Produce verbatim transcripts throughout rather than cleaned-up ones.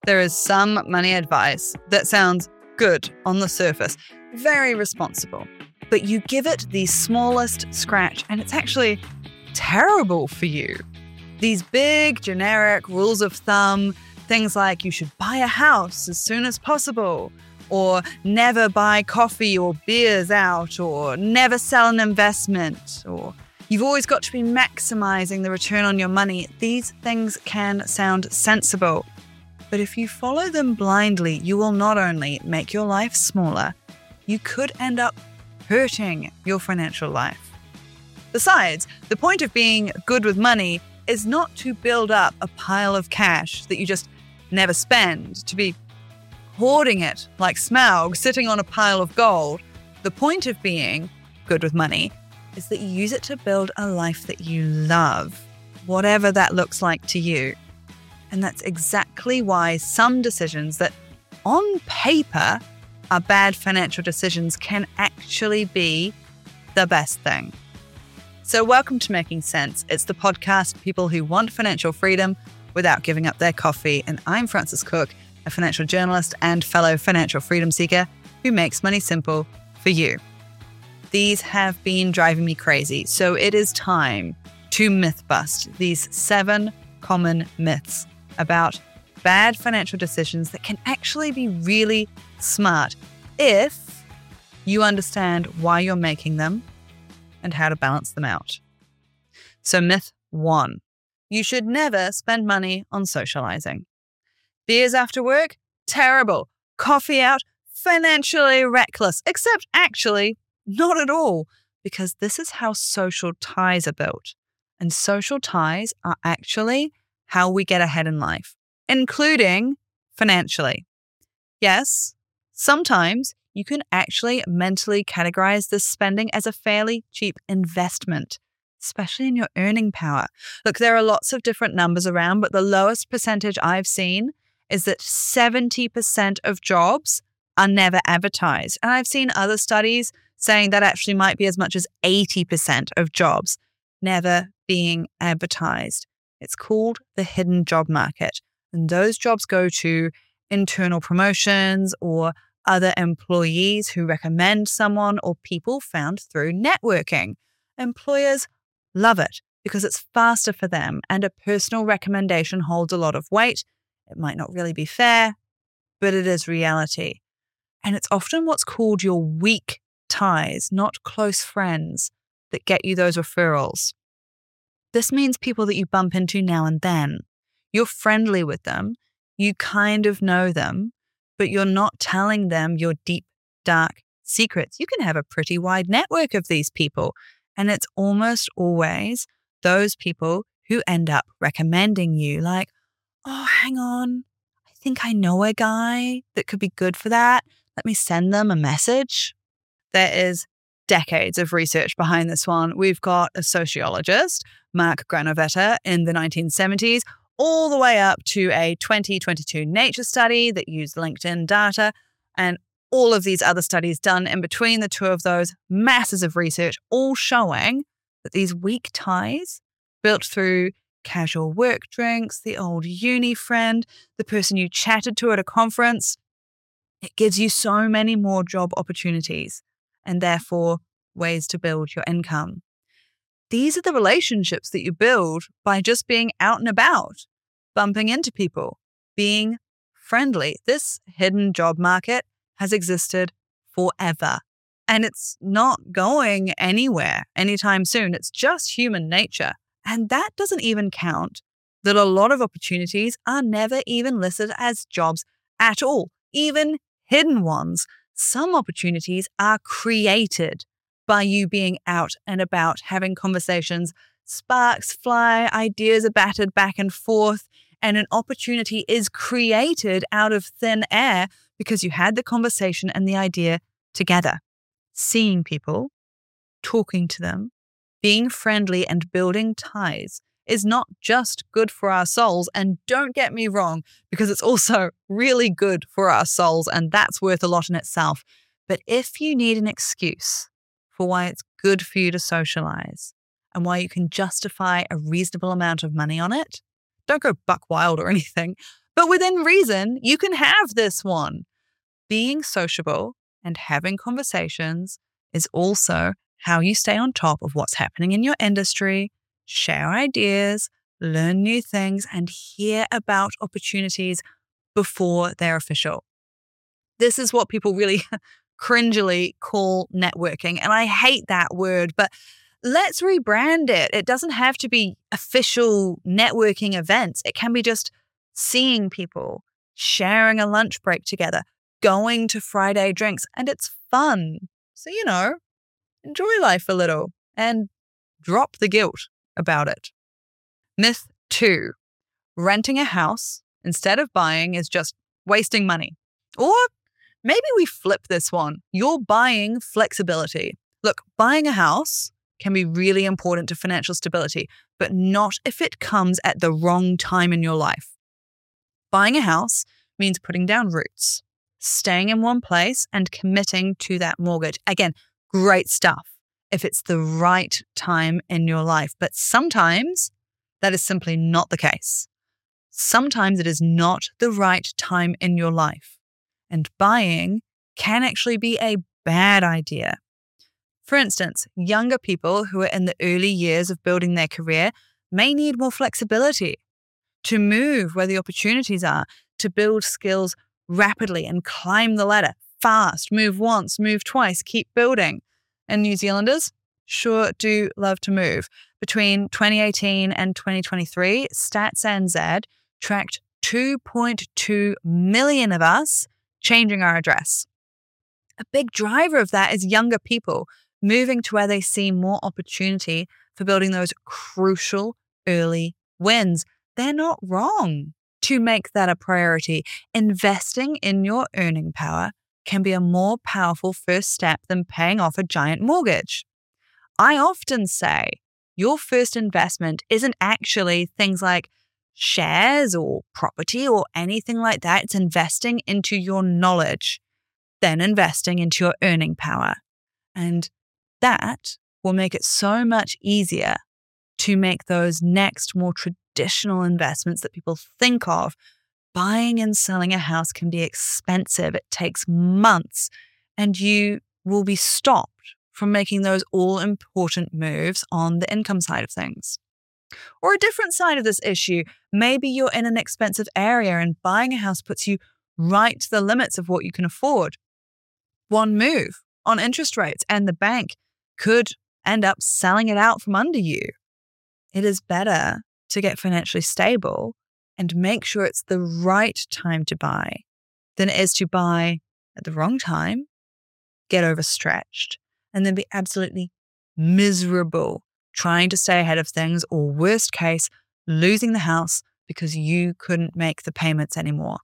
There is some money advice that sounds good on the surface, very responsible, but you give it the smallest scratch and it's actually terrible for you. These big generic rules of thumb, things like you should buy a house as soon as possible, or never buy coffee or beers out, or never sell an investment, or you've always got to be maximizing the return on your money. These things can sound sensible, but if you follow them blindly, you will not only make your life smaller, you could end up hurting your financial life. Besides, the point of being good with money is not to build up a pile of cash that you just never spend, to be hoarding it like Smaug sitting on a pile of gold. The point of being good with money is that you use it to build a life that you love, whatever that looks like to you. And that's exactly why some decisions that on paper are bad financial decisions can actually be the best thing. So welcome to Making Sense. It's the podcast for people who want financial freedom without giving up their coffee. And I'm Frances Cook, a financial journalist and fellow financial freedom seeker who makes money simple for you. These have been driving me crazy, so it is time to myth bust these seven common myths about bad financial decisions that can actually be really smart if you understand why you're making them and how to balance them out. So myth one, you should never spend money on socializing. Beers after work? Terrible. Coffee out? Financially reckless. Except actually, not at all, because this is how social ties are built. And social ties are actually how we get ahead in life, including financially. Yes, sometimes you can actually mentally categorize this spending as a fairly cheap investment, especially in your earning power. Look, there are lots of different numbers around, but the lowest percentage I've seen is that seventy percent of jobs are never advertised. And I've seen other studies saying that actually might be as much as eighty percent of jobs never being advertised. It's called the hidden job market. And those jobs go to internal promotions or other employees who recommend someone or people found through networking. Employers love it because it's faster for them and a personal recommendation holds a lot of weight. It might not really be fair, but it is reality. And it's often what's called your weak ties, not close friends, that get you those referrals. This means people that you bump into now and then. You're friendly with them, you kind of know them, but you're not telling them your deep, dark secrets. You can have a pretty wide network of these people, and it's almost always those people who end up recommending you, like, oh, hang on, I think I know a guy that could be good for that. Let me send them a message. There is decades of research behind this one. We've got a sociologist, Mark Granovetter, in the nineteen seventies, all the way up to a twenty twenty-two Nature study that used LinkedIn data, and all of these other studies done in between the two of those, masses of research, all showing that these weak ties built through casual work drinks, the old uni friend, the person you chatted to at a conference, it gives you so many more job opportunities and therefore ways to build your income. These are the relationships that you build by just being out and about, bumping into people, being friendly. This hidden job market has existed forever, and it's not going anywhere anytime soon. It's just human nature. And that doesn't even count that a lot of opportunities are never even listed as jobs at all, even hidden ones. Some opportunities are created by you being out and about, having conversations. Sparks fly, ideas are battered back and forth, and an opportunity is created out of thin air because you had the conversation and the idea together. Seeing people, talking to them, being friendly and building ties is not just good for our souls. And don't get me wrong, because it's also really good for our souls, and that's worth a lot in itself. But if you need an excuse for why it's good for you to socialize and why you can justify a reasonable amount of money on it, don't go buck wild or anything, But within reason, you can have this one. Being sociable and having conversations is also how you stay on top of what's happening in your industry, share ideas, learn new things, and hear about opportunities before they're official. This is what people really cringily call networking. And I hate that word, but let's rebrand it. It doesn't have to be official networking events. It can be just seeing people, sharing a lunch break together, going to Friday drinks, and it's fun. So, you know, enjoy life a little and drop the guilt about it. Myth two, renting a house instead of buying is just wasting money. Or maybe we flip this one. You're buying flexibility. Look, buying a house can be really important to financial stability, but not if it comes at the wrong time in your life. Buying a house means putting down roots, staying in one place and committing to that mortgage. Again, great stuff if it's the right time in your life, but sometimes that is simply not the case. Sometimes it is not the right time in your life, and buying can actually be a bad idea. For instance, younger people who are in the early years of building their career may need more flexibility to move where the opportunities are, to build skills rapidly and climb the ladder fast, move once, move twice, keep building. And New Zealanders sure do love to move. Between twenty eighteen and twenty twenty-three, Stats N Z tracked two point two million of us changing our address. A big driver of that is younger people moving to where they see more opportunity for building those crucial early wins. They're not wrong to make that a priority. Investing in your earning power can be a more powerful first step than paying off a giant mortgage. I often say your first investment isn't actually things like shares or property or anything like that. It's investing into your knowledge, then investing into your earning power. And that will make it so much easier to make those next more traditional investments that people think of. Buying and selling a house can be expensive. It takes months, and you will be stopped from making those all-important moves on the income side of things. Or a different side of this issue, maybe you're in an expensive area and buying a house puts you right to the limits of what you can afford. One move on interest rates and the bank could end up selling it out from under you. It is better to get financially stable and make sure it's the right time to buy than it is to buy at the wrong time, get overstretched, and then be absolutely miserable trying to stay ahead of things, or worst case, losing the house because you couldn't make the payments anymore.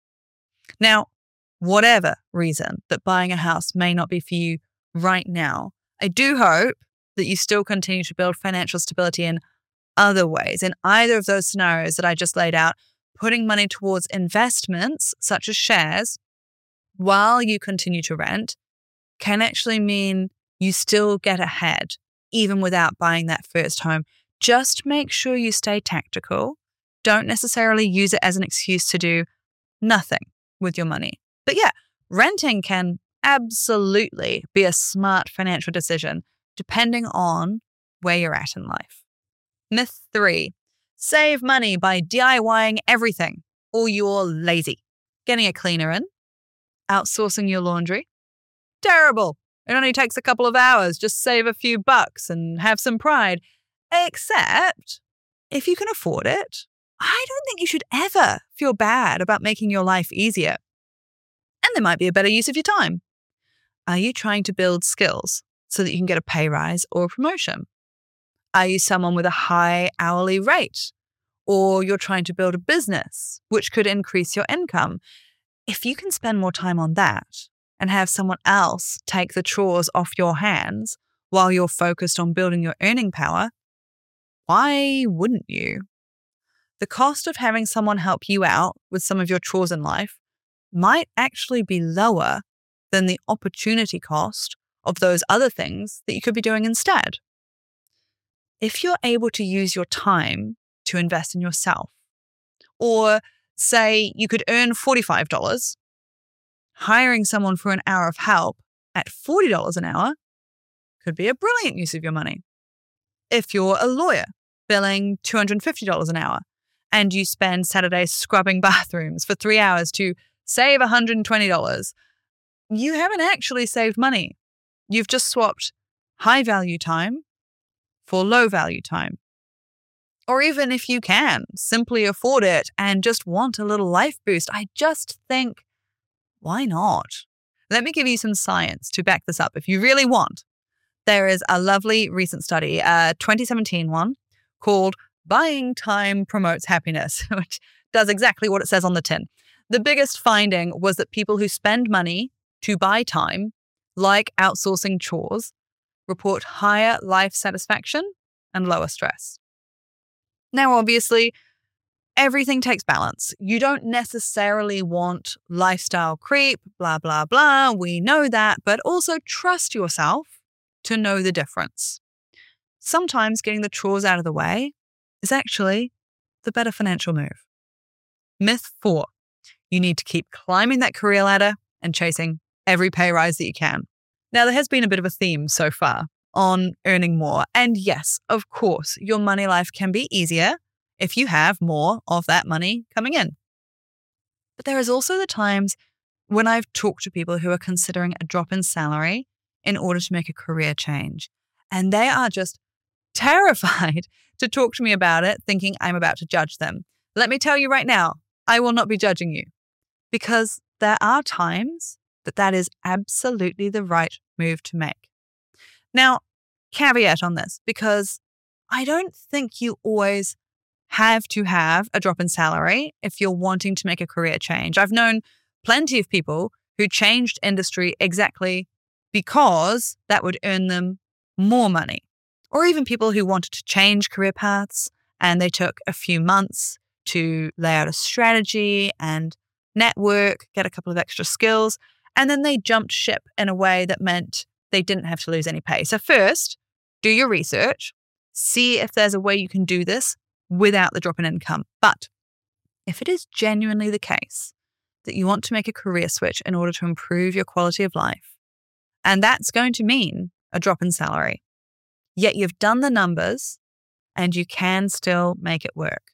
Now, whatever reason that buying a house may not be for you right now, I do hope that you still continue to build financial stability in other ways. In either of those scenarios that I just laid out, putting money towards investments such as shares while you continue to rent can actually mean you still get ahead even without buying that first home. Just make sure you stay tactical. Don't necessarily use it as an excuse to do nothing with your money. But yeah, renting can absolutely be a smart financial decision depending on where you're at in life. Myth three, save money by DIYing everything, or you're lazy. Getting a cleaner in, outsourcing your laundry. Terrible. It only takes a couple of hours. Just save a few bucks and have some pride. Except if you can afford it, I don't think you should ever feel bad about making your life easier. And there might be a better use of your time. Are you trying to build skills so that you can get a pay rise or a promotion? Are you someone with a high hourly rate? Or you're trying to build a business which could increase your income? If you can spend more time on that and have someone else take the chores off your hands while you're focused on building your earning power, why wouldn't you? The cost of having someone help you out with some of your chores in life might actually be lower than the opportunity cost of those other things that you could be doing instead. If you're able to use your time to invest in yourself, or say you could earn forty-five dollars, hiring someone for an hour of help at forty dollars an hour could be a brilliant use of your money. If you're a lawyer billing two hundred fifty dollars an hour and you spend Saturdays scrubbing bathrooms for three hours to save one hundred twenty dollars, you haven't actually saved money. You've just swapped high value time for low value time. Or even if you can simply afford it and just want a little life boost, I just think, why not? Let me give you some science to back this up if you really want. There is a lovely recent study, a twenty seventeen one, called Buying Time Promotes Happiness, which does exactly what it says on the tin. The biggest finding was that people who spend money to buy time, like outsourcing chores, report higher life satisfaction and lower stress. Now, obviously, everything takes balance. You don't necessarily want lifestyle creep, blah, blah, blah. We know that, but also trust yourself to know the difference. Sometimes getting the chores out of the way is actually the better financial move. Myth four, you need to keep climbing that career ladder and chasing every pay rise that you can. Now, there has been a bit of a theme so far on earning more. And yes, of course, your money life can be easier if you have more of that money coming in. But there is also the times when I've talked to people who are considering a drop in salary in order to make a career change. And they are just terrified to talk to me about it, thinking I'm about to judge them. Let me tell you right now, I will not be judging you, because there are times that that is absolutely the right move to make. Now, caveat on this, because I don't think you always have to have a drop in salary if you're wanting to make a career change. I've known plenty of people who changed industry exactly because that would earn them more money. Or even people who wanted to change career paths and they took a few months to lay out a strategy and network, get a couple of extra skills, and then they jumped ship in a way that meant they didn't have to lose any pay. So first, do your research, see if there's a way you can do this without the drop in income. But if it is genuinely the case that you want to make a career switch in order to improve your quality of life, and that's going to mean a drop in salary, yet you've done the numbers and you can still make it work,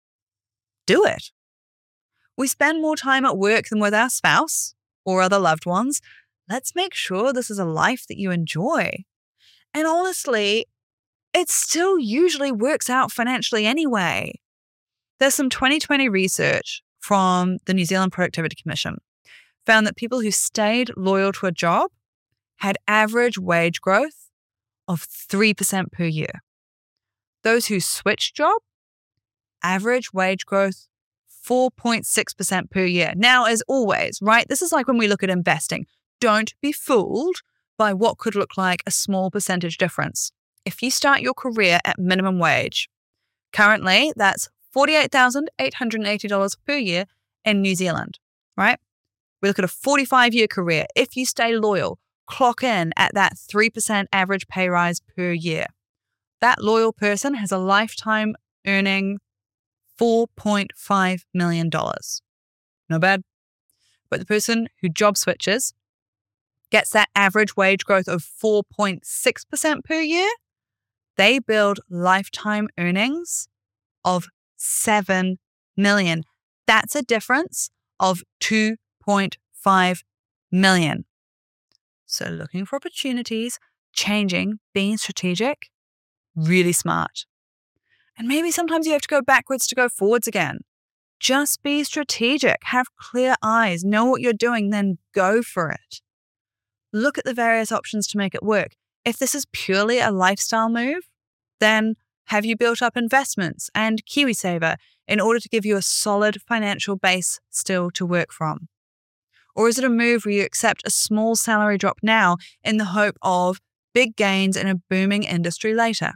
do it. We spend more time at work than with our spouse or other loved ones. Let's make sure this is a life that you enjoy. And honestly, it still usually works out financially anyway. There's some twenty twenty research from the New Zealand Productivity Commission found that people who stayed loyal to a job had average wage growth of three percent per year. Those who switched job, average wage growth four point six percent per year. Now, as always, right, this is like when we look at investing. Don't be fooled by what could look like a small percentage difference. If you start your career at minimum wage, currently that's forty-eight thousand eight hundred eighty dollars per year in New Zealand, right? We look at a forty-five year career. If you stay loyal, clock in at that three percent average pay rise per year. That loyal person has a lifetime earning four point five million dollars. Not bad. But the person who job switches gets that average wage growth of four point six percent per year. They build lifetime earnings of seven million dollars. That's a difference of two point five million dollars. So looking for opportunities, changing, being strategic, really smart. And maybe sometimes you have to go backwards to go forwards again. Just be strategic, have clear eyes, know what you're doing, then go for it. Look at the various options to make it work. If this is purely a lifestyle move, then have you built up investments and KiwiSaver in order to give you a solid financial base still to work from? Or is it a move where you accept a small salary drop now in the hope of big gains in a booming industry later?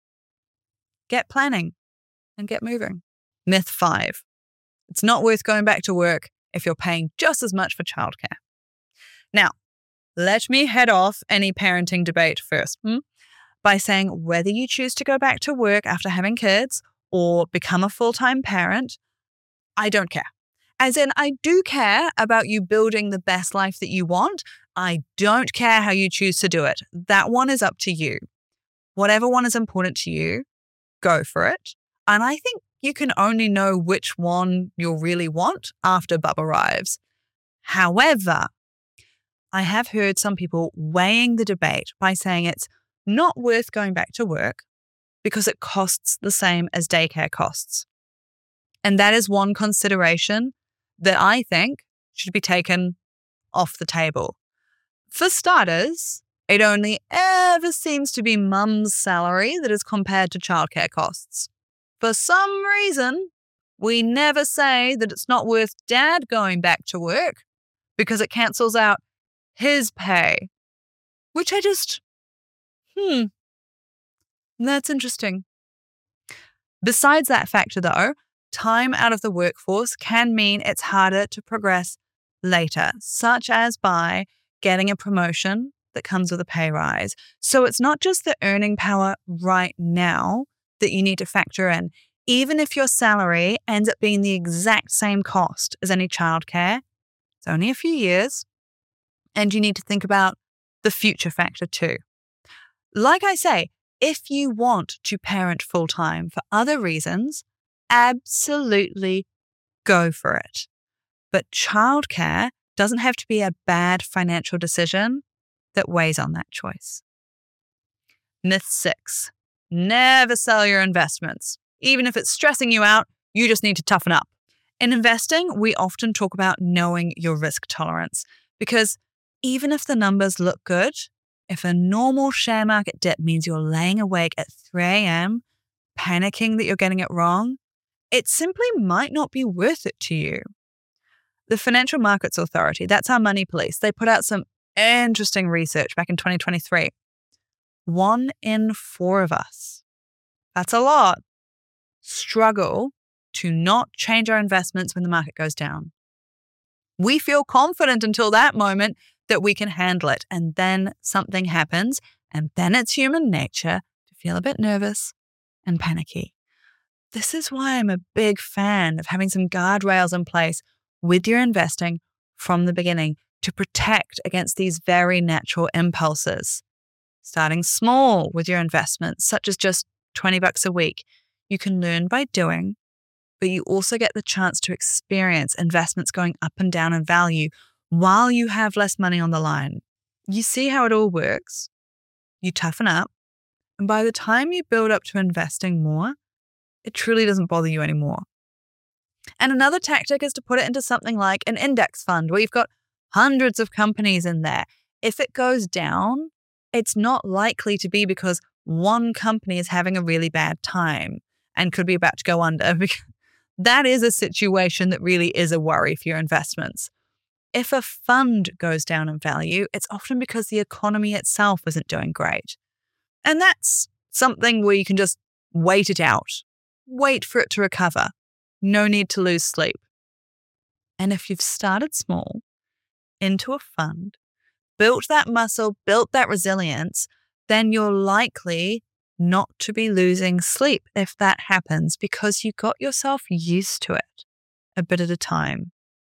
Get planning and get moving. Myth five. It's not worth going back to work if you're paying just as much for childcare. Now, let me head off any parenting debate first hmm, by saying whether you choose to go back to work after having kids or become a full-time parent, I don't care. As in, I do care about you building the best life that you want. I don't care how you choose to do it. That one is up to you. Whatever one is important to you, go for it. And I think you can only know which one you'll really want after Bub arrives. However, I have heard some people weighing the debate by saying it's not worth going back to work because it costs the same as daycare costs. And that is one consideration that I think should be taken off the table. For starters, it only ever seems to be mum's salary that is compared to childcare costs. For some reason, we never say that it's not worth dad going back to work because it cancels out his pay, which I just, hmm, that's interesting. Besides that factor though, time out of the workforce can mean it's harder to progress later, such as by getting a promotion that comes with a pay rise. So it's not just the earning power right now that you need to factor in. Even if your salary ends up being the exact same cost as any childcare, it's only a few years, and you need to think about the future factor too. Like I say, if you want to parent full-time for other reasons, absolutely go for it. But childcare doesn't have to be a bad financial decision that weighs on that choice. Myth six, never sell your investments. Even if it's stressing you out, you just need to toughen up. In investing, we often talk about knowing your risk tolerance because even if the numbers look good, if a normal share market dip means you're laying awake at three a.m., panicking that you're getting it wrong, it simply might not be worth it to you. The Financial Markets Authority, that's our money police, they put out some interesting research back in twenty twenty-three. One in four of us, that's a lot, struggle to not change our investments when the market goes down. We feel confident until that moment that we can handle it, and then something happens, and then it's human nature to feel a bit nervous and panicky. This is why I'm a big fan of having some guardrails in place with your investing from the beginning to protect against these very natural impulses. Starting small with your investments, such as just twenty bucks a week, you can learn by doing, but you also get the chance to experience investments going up and down in value while you have less money on the line. You see how it all works. You toughen up, and by the time you build up to investing more, it truly doesn't bother you anymore. And another tactic is to put it into something like an index fund where you've got hundreds of companies in there. If it goes down, it's not likely to be because one company is having a really bad time and could be about to go under. That is a situation that really is a worry for your investments. If a fund goes down in value, it's often because the economy itself isn't doing great. And that's something where you can just wait it out. Wait for it to recover. No need to lose sleep. And if you've started small into a fund, built that muscle, built that resilience, then you're likely not to be losing sleep if that happens because you got yourself used to it a bit at a time.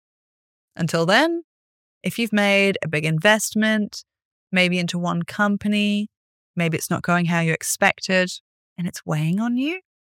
Until then, if you've made a big investment, maybe into one company, maybe it's not going how you expected and it's weighing on you,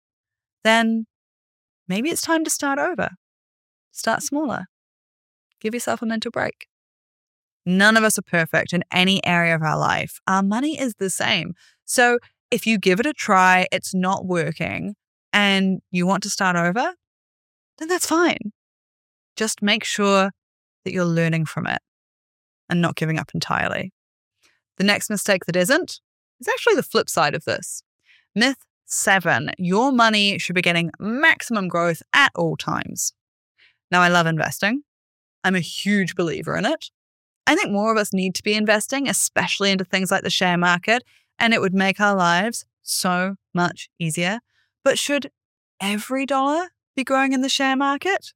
then maybe it's time to start over. Start smaller. Give yourself a mental break. None of us are perfect in any area of our life. Our money is the same. So if you give it a try, it's not working, and you want to start over, then that's fine. Just make sure that you're learning from it and not giving up entirely. The next mistake that isn't is actually the flip side of this. Myth seven, your money should be getting maximum growth at all times. Now, I love investing. I'm a huge believer in it. I think more of us need to be investing, especially into things like the share market, and it would make our lives so much easier. But should every dollar be growing in the share market?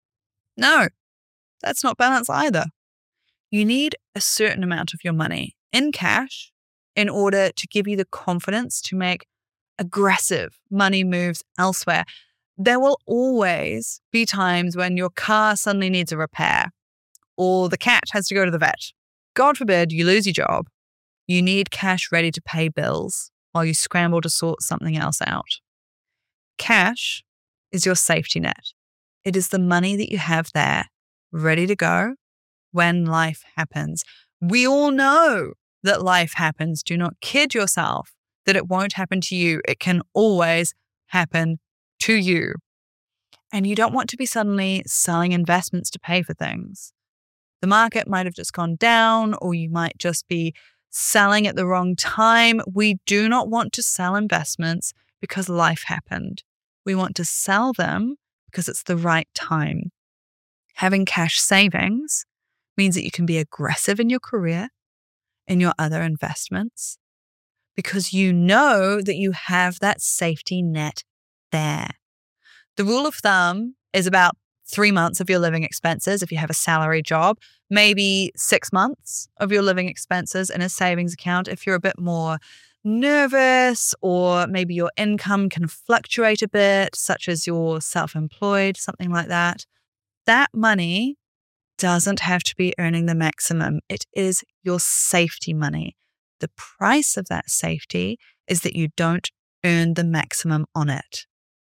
No, that's not balance either. You need a certain amount of your money in cash in order to give you the confidence to make aggressive money moves elsewhere. There will always be times when your car suddenly needs a repair or the cat has to go to the vet. God forbid you lose your job. You need cash ready to pay bills while you scramble to sort something else out. Cash is your safety net. It is the money that you have there, ready to go when life happens. We all know that life happens. Do not kid yourself that it won't happen to you. It can always happen to you. And you don't want to be suddenly selling investments to pay for things. The market might have just gone down, or you might just be selling at the wrong time. We do not want to sell investments because life happened. We want to sell them because it's the right time. Having cash savings means that you can be aggressive in your career, in your other investments, because you know that you have that safety net there. The rule of thumb is about three months of your living expenses if you have a salary job, maybe six months of your living expenses in a savings account if you're a bit more nervous, or maybe your income can fluctuate a bit, such as you're self-employed, something like that. That money doesn't have to be earning the maximum. It is your safety money. The price of that safety is that you don't earn the maximum on it.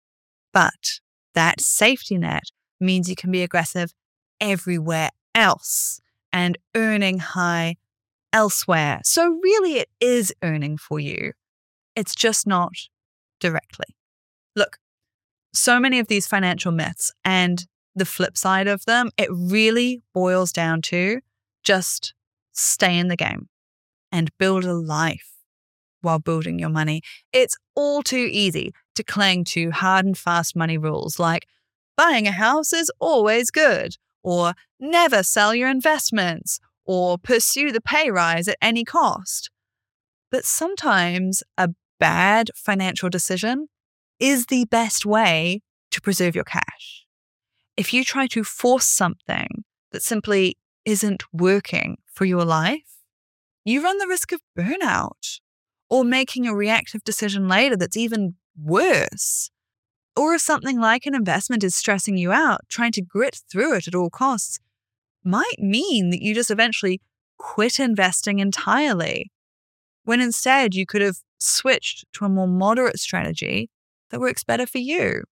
But that safety net means you can be aggressive everywhere else and earning high elsewhere. So really it is earning for you. It's just not directly. Look, so many of these financial myths and the flip side of them, it really boils down to just stay in the game and build a life while building your money. It's all too easy to cling to hard and fast money rules like buying a house is always good, or never sell your investments, or pursue the pay rise at any cost. But sometimes a bad financial decision is the best way to preserve your cash. If you try to force something that simply isn't working for your life, you run the risk of burnout or making a reactive decision later that's even worse. Or if something like an investment is stressing you out, trying to grit through it at all costs might mean that you just eventually quit investing entirely, when instead you could have switched to a more moderate strategy that works better for you.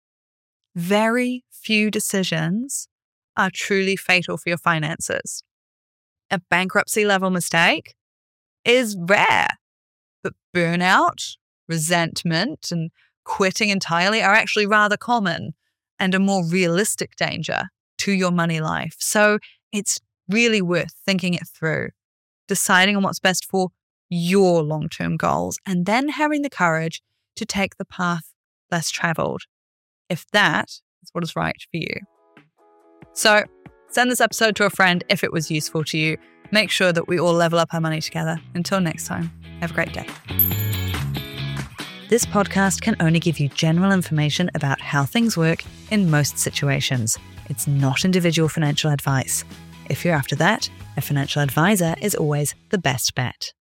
Very few decisions are truly fatal for your finances. A bankruptcy level mistake is rare, but burnout, resentment, and quitting entirely are actually rather common and a more realistic danger to your money life. So it's really worth thinking it through, deciding on what's best for your long-term goals, and then having the courage to take the path less traveled, if that is what is right for you. So send this episode to a friend if it was useful to you. Make sure that we all level up our money together. Until next time, have a great day. This podcast can only give you general information about how things work in most situations. It's not individual financial advice. If you're after that, a financial advisor is always the best bet.